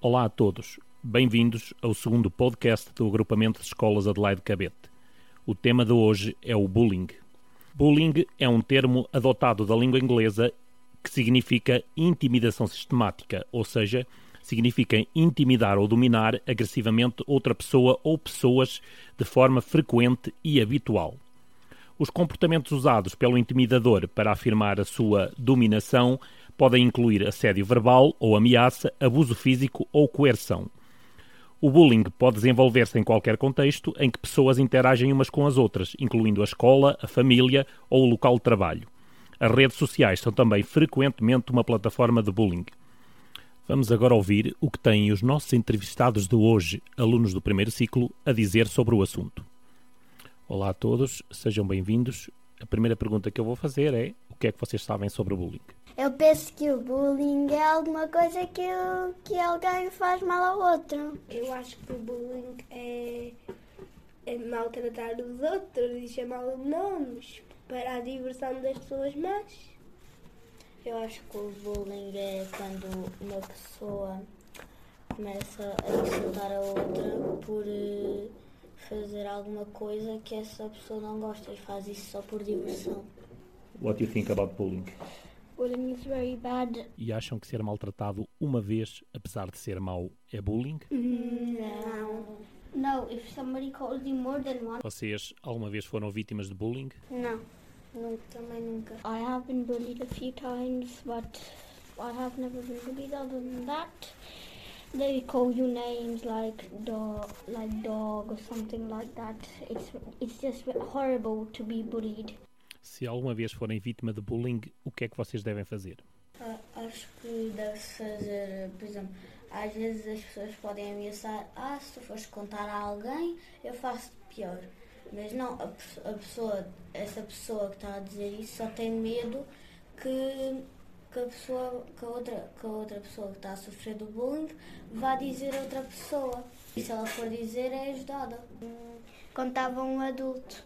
Olá a todos, bem-vindos ao segundo podcast do agrupamento de escolas Adelaide Cabete. O tema de hoje é o bullying. Bullying é um termo adotado da língua inglesa que significa intimidação sistemática, ou seja, significa intimidar ou dominar agressivamente outra pessoa ou pessoas de forma frequente e habitual. Os comportamentos usados pelo intimidador para afirmar a sua dominação podem incluir assédio verbal ou ameaça, abuso físico ou coerção. O bullying pode desenvolver-se em qualquer contexto em que pessoas interagem umas com as outras, incluindo a escola, a família ou o local de trabalho. As redes sociais são também frequentemente uma plataforma de bullying. Vamos agora ouvir o que têm os nossos entrevistados de hoje, alunos do primeiro ciclo, a dizer sobre o assunto. Olá a todos, sejam bem-vindos. A primeira pergunta que eu vou fazer é: o que é que vocês sabem sobre o bullying? Eu penso que o bullying é alguma coisa que alguém faz mal ao outro. Eu acho que o bullying é maltratar os outros e chamá-los de nomes para a diversão das pessoas más. Eu acho que o bullying é quando uma pessoa começa a insultar a outra por fazer alguma coisa que essa pessoa não gosta e faz isso só por diversão. What do you think about bullying? Bullying is very bad. E acham que ser maltratado uma vez, apesar de ser mau, é bullying? Não. No, if somebody calls you more than once. Vocês alguma vez foram vítimas de bullying? Não. Também nunca. I have been bullied a few times, but I have never been bullied other than that. They call you names like dog or something like that. It's just horrible to be bullied. Se alguma vez forem vítima de bullying, o que é que vocês devem fazer? Acho que deve-se fazer, por exemplo, às vezes as pessoas podem ameaçar: se tu fores contar a alguém, eu faço-te pior. Mas não, essa pessoa que está a dizer isso só tem medo que a outra pessoa que está a sofrer do bullying vá dizer a outra pessoa. E se ela for dizer, é ajudada. Contava um adulto.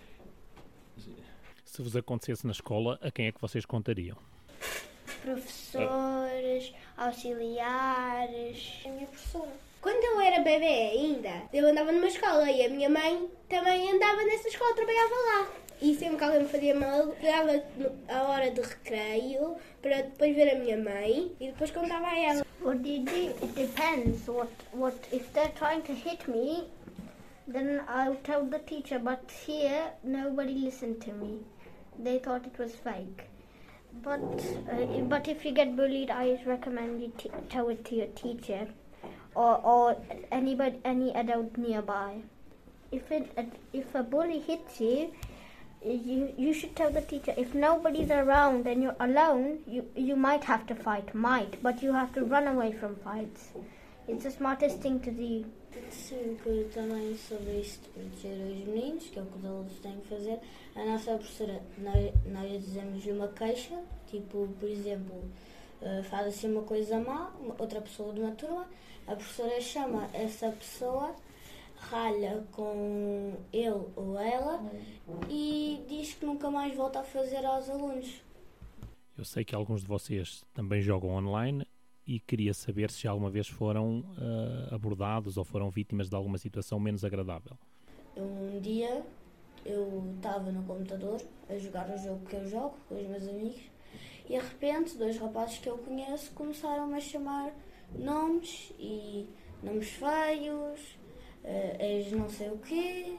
Se vos acontecesse na escola, a quem é que vocês contariam? Professores, auxiliares. A minha professora. Quando eu era bebê ainda, eu andava numa escola e a minha mãe também andava nessa escola, trabalhava lá. E sempre que alguém me fazia mal, pegava a hora de recreio para depois ver a minha mãe e depois contava a ela. What do you do? It depends. What if they're trying to hit me, then I'll tell the teacher. But here, nobody listened to me. They thought it was fake. But if you get bullied, I recommend you tell it to your teacher or any adult nearby. If a bully hits you, you should tell the teacher. If nobody's around and you're alone, you might have to fight, but you have to run away from fights. It's the smartest thing to do. Sim, que também sobre isso de proteger os meninos, que é o que os adultos têm que fazer. A nossa professora, nós dizemos-lhe uma queixa, tipo, por exemplo, faz assim uma coisa má, outra pessoa de uma turma, a professora chama essa pessoa, ralha com ele ou ela e diz que nunca mais volta a fazer aos alunos. Eu sei que alguns de vocês também jogam online e queria saber se alguma vez foram abordados ou foram vítimas de alguma situação menos agradável. Um dia eu estava no computador a jogar o jogo que eu jogo com os meus amigos e de repente 2 rapazes que eu conheço começaram a chamar nomes e nomes feios, és não sei o quê,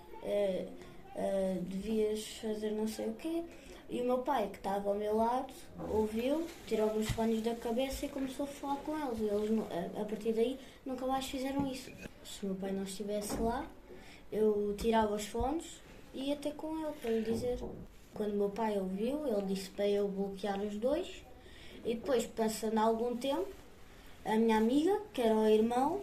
devias fazer não sei o quê. E o meu pai, que estava ao meu lado, ouviu, tirou-me os fones da cabeça e começou a falar com eles. E eles, a partir daí, nunca mais fizeram isso. Se o meu pai não estivesse lá, eu tirava os fones e ia ter com ele para lhe dizer. Quando o meu pai ouviu, ele disse para eu bloquear os 2. E depois, passando algum tempo, a minha amiga, que era o irmão,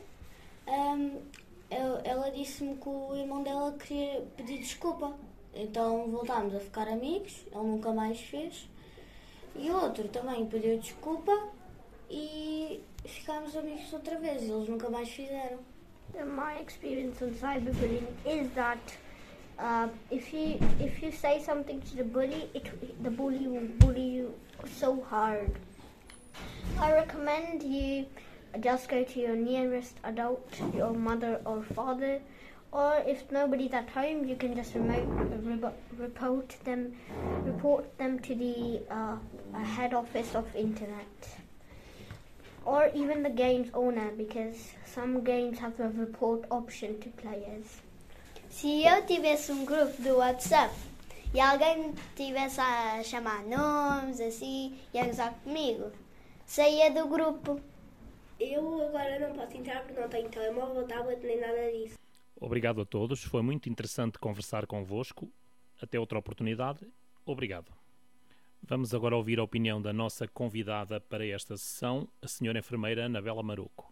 ela disse-me que o irmão dela queria pedir desculpa. Então voltámos a ficar amigos, ele nunca mais fez. E o outro também pediu desculpa e ficámos amigos outra vez, eles nunca mais fizeram. My experience on cyberbullying is that if you say something to the bully, the bully will bully you so hard. I recommend you just go to your nearest adult, your mother or father, or if nobody's at home, you can just report them to the head office of internet, or even the game's owner, because some games have a report option to players. Se eu tivesse grupo do WhatsApp e alguém tivesse a chamar nomes assim e a gozar comigo, saía do grupo. Eu agora não posso entrar porque não tenho telemóvel, tablet nem nada disso. Obrigado a todos, foi muito interessante conversar convosco. Até outra oportunidade. Obrigado. Vamos agora ouvir a opinião da nossa convidada para esta sessão, a Sra. Enfermeira Anabela Maruco.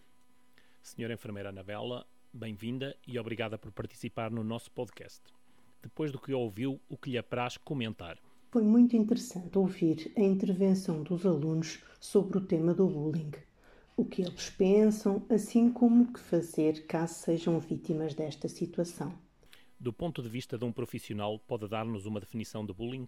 Sra. Enfermeira Anabela, bem-vinda e obrigada por participar no nosso podcast. Depois do que ouviu, o que lhe apraz comentar? Foi muito interessante ouvir a intervenção dos alunos sobre o tema do bullying, o que eles pensam, assim como o que fazer caso sejam vítimas desta situação. Do ponto de vista de um profissional, pode dar-nos uma definição de bullying?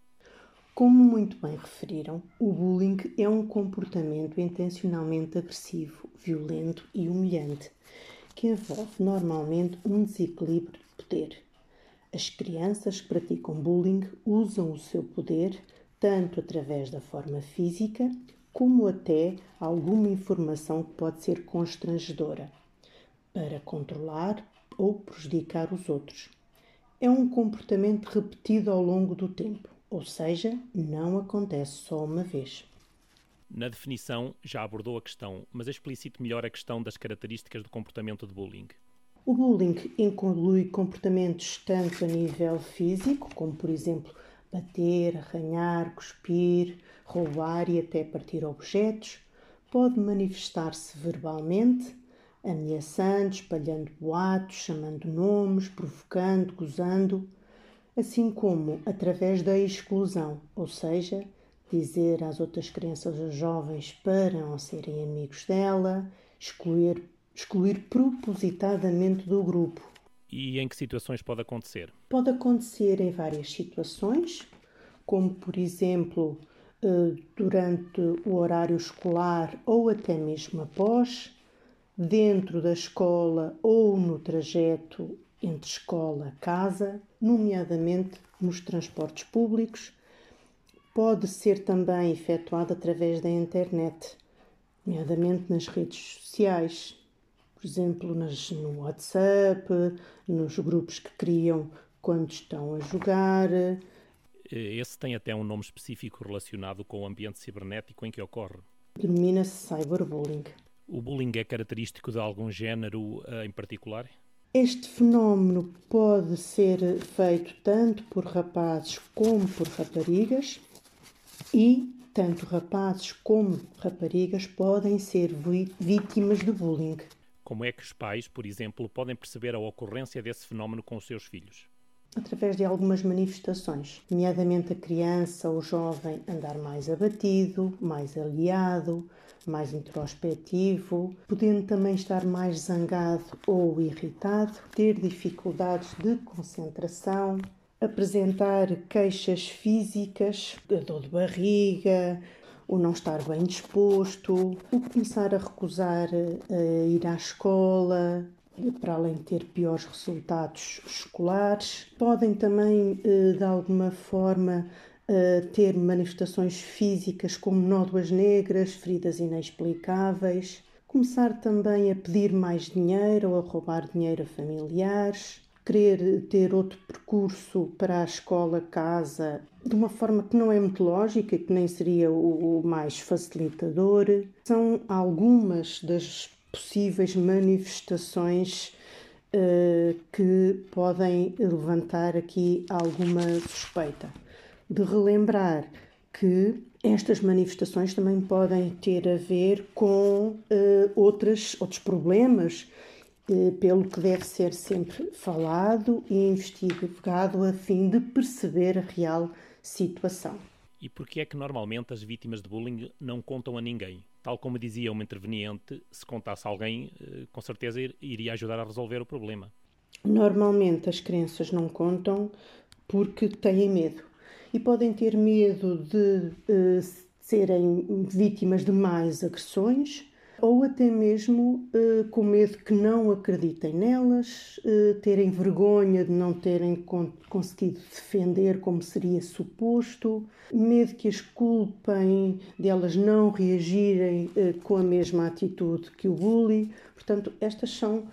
Como muito bem referiram, o bullying é um comportamento intencionalmente agressivo, violento e humilhante, que envolve normalmente um desequilíbrio de poder. As crianças que praticam bullying usam o seu poder tanto através da forma física como até alguma informação que pode ser constrangedora, para controlar ou prejudicar os outros. É um comportamento repetido ao longo do tempo, ou seja, não acontece só uma vez. Na definição, já abordou a questão, mas explicite melhor a questão das características do comportamento de bullying. O bullying inclui comportamentos tanto a nível físico, como por exemplo bater, arranhar, cuspir, roubar e até partir objetos. Pode manifestar-se verbalmente, ameaçando, espalhando boatos, chamando nomes, provocando, gozando, assim como através da exclusão, ou seja, dizer às outras crianças ou jovens para não serem amigos dela, excluir propositadamente do grupo. E em que situações pode acontecer? Pode acontecer em várias situações, como por exemplo durante o horário escolar ou até mesmo após, dentro da escola ou no trajeto entre escola e casa, nomeadamente nos transportes públicos. Pode ser também efetuado através da internet, nomeadamente nas redes sociais, por exemplo, no WhatsApp, nos grupos que criam quando estão a jogar. Esse tem até um nome específico relacionado com o ambiente cibernético em que ocorre. Denomina-se cyberbullying. O bullying é característico de algum género em particular? Este fenómeno pode ser feito tanto por rapazes como por raparigas e tanto rapazes como raparigas podem ser vítimas de bullying. Como é que os pais, por exemplo, podem perceber a ocorrência desse fenómeno com os seus filhos? Através de algumas manifestações, nomeadamente a criança ou jovem andar mais abatido, mais aliado, mais introspectivo, podendo também estar mais zangado ou irritado, ter dificuldades de concentração, apresentar queixas físicas, dor de barriga, o não estar bem disposto, o começar a recusar ir à escola, para além de ter piores resultados escolares. Podem também, de alguma forma, ter manifestações físicas como nódoas negras, feridas inexplicáveis. Começar também a pedir mais dinheiro ou a roubar dinheiro a familiares. Querer ter outro percurso para a escola, casa, de uma forma que não é muito lógica e que nem seria o mais facilitador. São algumas das possíveis manifestações que podem levantar aqui alguma suspeita. De relembrar que estas manifestações também podem ter a ver com outros problemas, pelo que deve ser sempre falado e investigado a fim de perceber a real situação. E por que é que normalmente as vítimas de bullying não contam a ninguém? Tal como dizia uma interveniente, se contasse a alguém, com certeza iria ajudar a resolver o problema. Normalmente as crianças não contam porque têm medo. E podem ter medo de serem vítimas de mais agressões ou até mesmo com medo que não acreditem nelas, terem vergonha de não terem conseguido defender como seria suposto, medo que as culpem de elas não reagirem com a mesma atitude que o bully. Portanto, estas são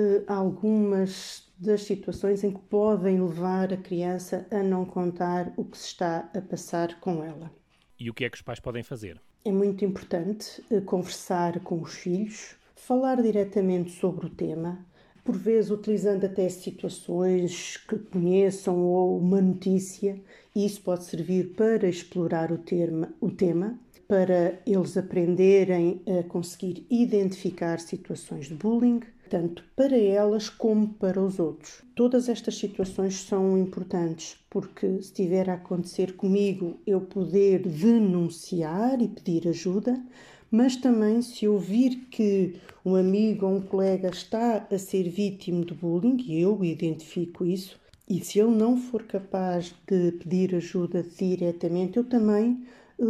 algumas das situações em que podem levar a criança a não contar o que se está a passar com ela. E o que é que os pais podem fazer? É muito importante conversar com os filhos, falar diretamente sobre o tema, por vezes utilizando até situações que conheçam ou uma notícia, e isso pode servir para explorar o tema, para eles aprenderem a conseguir identificar situações de bullying, tanto para elas como para os outros. Todas estas situações são importantes, porque se estiver a acontecer comigo, eu poder denunciar e pedir ajuda, mas também se eu vir que um amigo ou um colega está a ser vítima de bullying, e eu identifico isso, e se ele não for capaz de pedir ajuda diretamente, eu também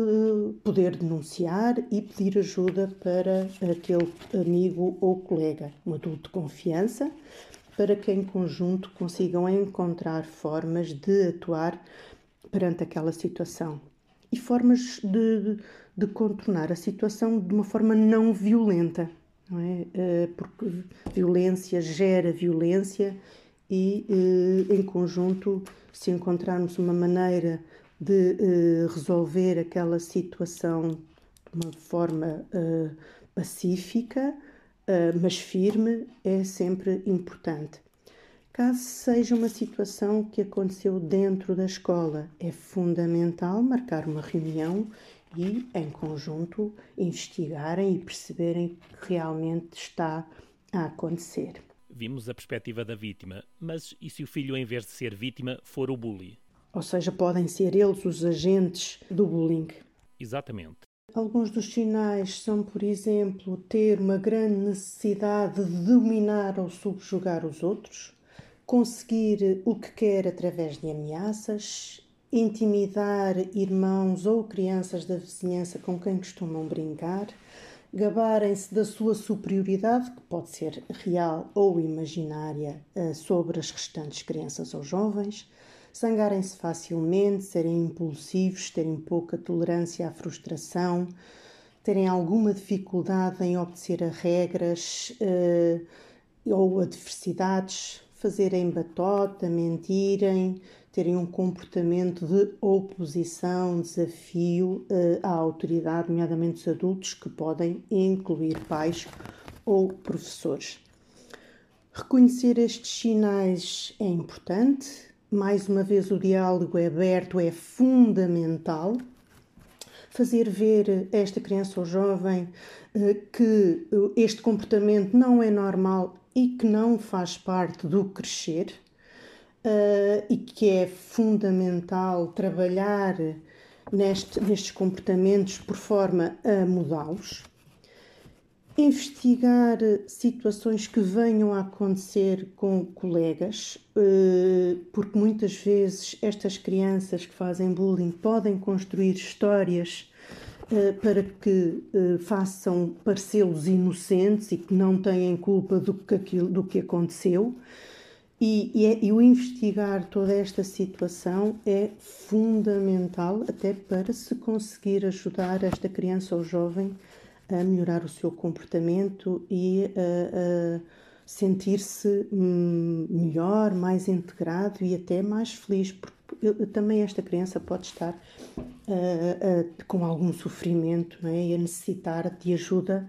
poder denunciar e pedir ajuda para aquele amigo ou colega, um adulto de confiança, para que em conjunto consigam encontrar formas de atuar perante aquela situação e formas de contornar a situação de uma forma não violenta, não é? Porque violência gera violência e em conjunto, se encontrarmos uma maneira de resolver aquela situação de uma forma pacífica, mas firme, é sempre importante. Caso seja uma situação que aconteceu dentro da escola, é fundamental marcar uma reunião e, em conjunto, investigarem e perceberem o que realmente está a acontecer. Vimos a perspectiva da vítima, mas e se o filho, em vez de ser vítima, for o bully? Ou seja, podem ser eles os agentes do bullying. Exatamente. Alguns dos sinais são, por exemplo, ter uma grande necessidade de dominar ou subjugar os outros, conseguir o que quer através de ameaças, intimidar irmãos ou crianças da vizinhança com quem costumam brincar, gabarem-se da sua superioridade, que pode ser real ou imaginária, sobre as restantes crianças ou jovens, zangarem-se facilmente, serem impulsivos, terem pouca tolerância à frustração, terem alguma dificuldade em obedecer a regras ou adversidades, fazerem batota, mentirem, terem um comportamento de oposição, desafio à autoridade, nomeadamente os adultos, que podem incluir pais ou professores. Reconhecer estes sinais é importante. Mais uma vez, o diálogo aberto é fundamental. Fazer ver a esta criança ou jovem que este comportamento não é normal e que não faz parte do crescer, e que é fundamental trabalhar nestes comportamentos por forma a mudá-los. Investigar situações que venham a acontecer com colegas, porque muitas vezes estas crianças que fazem bullying podem construir histórias para que façam parecê-los inocentes e que não têm culpa do que aconteceu. E o investigar toda esta situação é fundamental até para se conseguir ajudar esta criança ou jovem a melhorar o seu comportamento e a sentir-se melhor, mais integrado e até mais feliz, porque também esta criança pode estar com algum sofrimento, não é? E a necessitar de ajuda,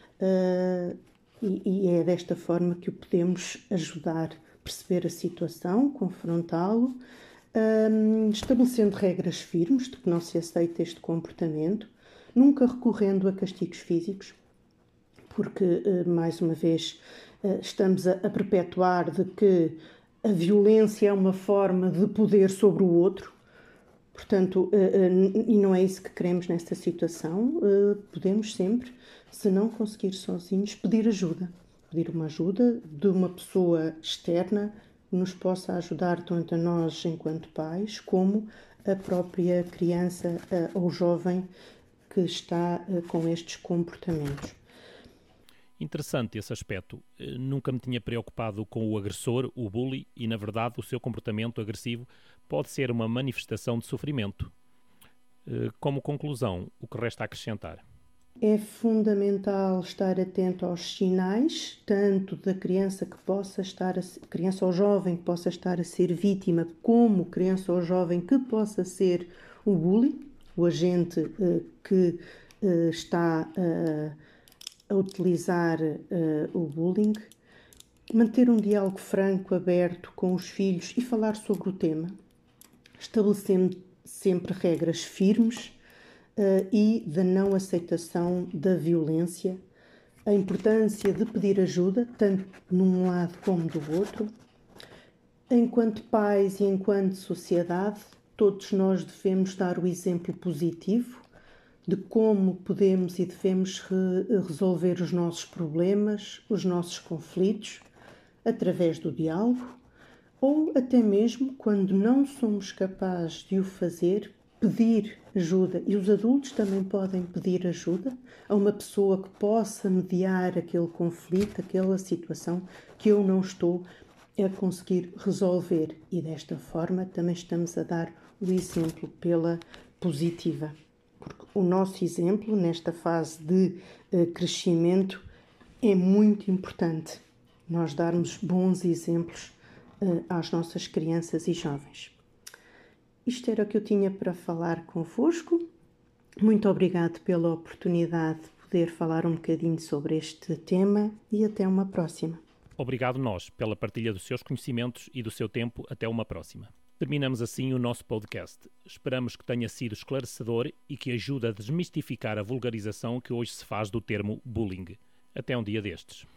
e é desta forma que o podemos ajudar, perceber a situação, confrontá-lo, estabelecendo regras firmes de que não se aceita este comportamento, nunca recorrendo a castigos físicos, porque, mais uma vez, estamos a perpetuar de que a violência é uma forma de poder sobre o outro, portanto, e não é isso que queremos nesta situação. Podemos sempre, se não conseguir sozinhos, pedir ajuda. Pedir uma ajuda de uma pessoa externa que nos possa ajudar tanto a nós enquanto pais, como a própria criança ou jovem que está com estes comportamentos. Interessante esse aspecto. Nunca me tinha preocupado com o agressor, o bully, e na verdade o seu comportamento agressivo pode ser uma manifestação de sofrimento. Como conclusão, o que resta a acrescentar? É fundamental estar atento aos sinais, tanto da criança criança ou jovem que possa estar a ser vítima, como criança ou jovem que possa ser o bully, o agente que está a utilizar o bullying. Manter um diálogo franco, aberto com os filhos e falar sobre o tema, estabelecendo sempre regras firmes e da não aceitação da violência, a importância de pedir ajuda, tanto num lado como do outro. Enquanto pais e enquanto sociedade, todos nós devemos dar o exemplo positivo de como podemos e devemos resolver os nossos problemas, os nossos conflitos, através do diálogo, ou até mesmo, quando não somos capazes de o fazer, pedir ajuda. E os adultos também podem pedir ajuda a uma pessoa que possa mediar aquele conflito, aquela situação que eu não estou a conseguir resolver. E desta forma também estamos a dar o exemplo pela positiva. Porque o nosso exemplo nesta fase de crescimento é muito importante. Nós darmos bons exemplos às nossas crianças e jovens. Isto era o que eu tinha para falar convosco. Muito obrigado pela oportunidade de poder falar um bocadinho sobre este tema e até uma próxima. Obrigado nós pela partilha dos seus conhecimentos e do seu tempo. Até uma próxima. Terminamos assim o nosso podcast. Esperamos que tenha sido esclarecedor e que ajude a desmistificar a vulgarização que hoje se faz do termo bullying. Até um dia destes.